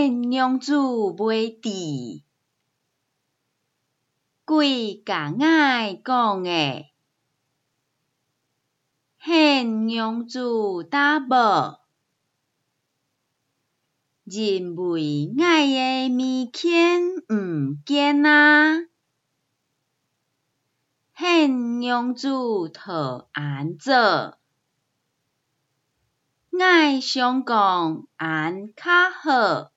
现娘子袂伫，鬼甲我讲的，现娘子答无，认为我的物件毋见啊，现娘子要安做？我想讲安较好。